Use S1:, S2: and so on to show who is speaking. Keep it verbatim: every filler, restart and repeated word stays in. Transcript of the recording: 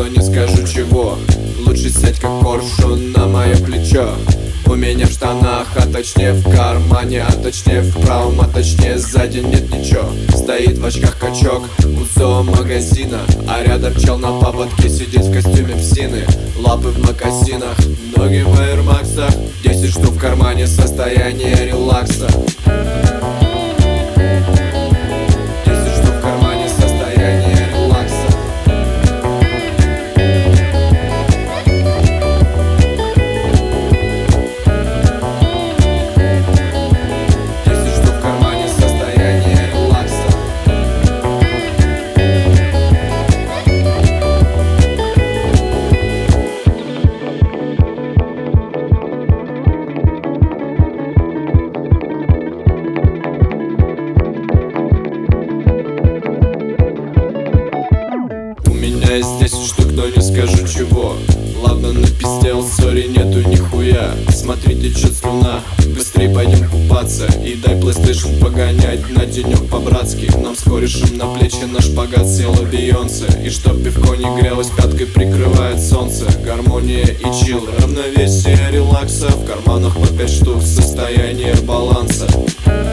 S1: но не скажу чего. Лучше сядь как коршун на мое плечо. У меня в штанах, а точнее в кармане, а точнее в правом, а точнее сзади нет ничего. Стоит в очках качок у зоомагазина, а рядом чел на папотке сидит в костюме псины. Лапы в мокасинах, ноги в аэрмаксах, десять штук в кармане, состояние релакса. Десять штук в кармане, состояние релакса. Есть десять штук, но не скажу чего. Ладно, напиздел, сори, нету нихуя. Смотри, течет слюна, быстрей пойдем купаться. И дай PlayStation погонять на денек по-братски. Нам с корешем на плечи на шпагат села Бейонсе. И чтоб пивко не грелось, пяткой прикрывает солнце. Гармония и чил, равновесие релакса. В карманах по пять штук, состояние баланса.